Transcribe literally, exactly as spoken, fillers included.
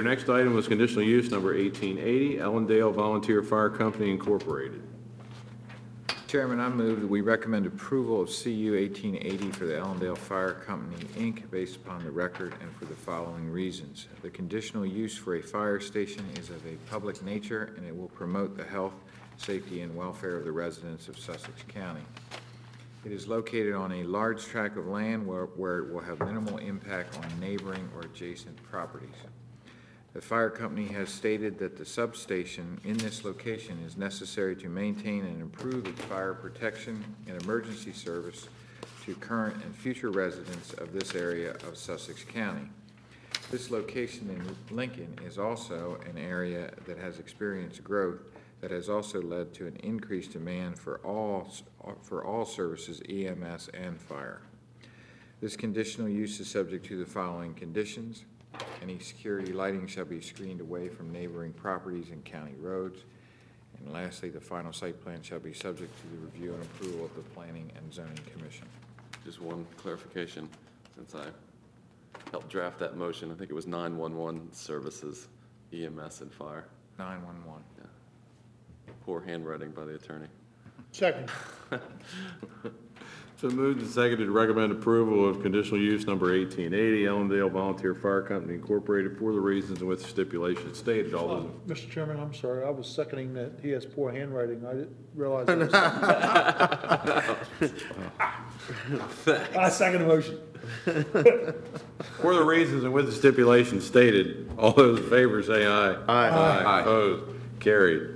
Our next item was conditional use number eighteen eighty, Ellendale Volunteer Fire Company Incorporated. Chairman, I move that we recommend approval of C U eighteen eighty for the Ellendale Fire Company, Incorporated based upon the record and for the following reasons. The conditional use for a fire station is of a public nature, and it will promote the health, safety, and welfare of the residents of Sussex County. It is located on a large tract of land where, where it will have minimal impact on neighboring or adjacent properties. The fire company has stated that the substation in this location is necessary to maintain and improve its fire protection and emergency service to current and future residents of this area of Sussex County. This location in Lincoln is also an area that has experienced growth that has also led to an increased demand for all, for all services, E M S and fire. This conditional use is subject to the following conditions. Any security lighting shall be screened away from neighboring properties and county roads. And lastly, the final site plan shall be subject to the review and approval of the Planning and Zoning Commission. Just one clarification, since I helped draft that motion. I think it was nine one one services, E M S and fire. nine one one. Yeah. Poor handwriting by the attorney. Second. So moved and seconded to recommend approval of conditional use number eighteen eighty, Ellendale Volunteer Fire Company Incorporated, for the reasons and with stipulations stated. All those. Uh, Mister Chairman, I'm sorry, I was seconding that he has poor handwriting. I didn't realize that. was- I second the motion. For the reasons and with the stipulations stated, all those in favor say aye. Aye. Opposed? Carried.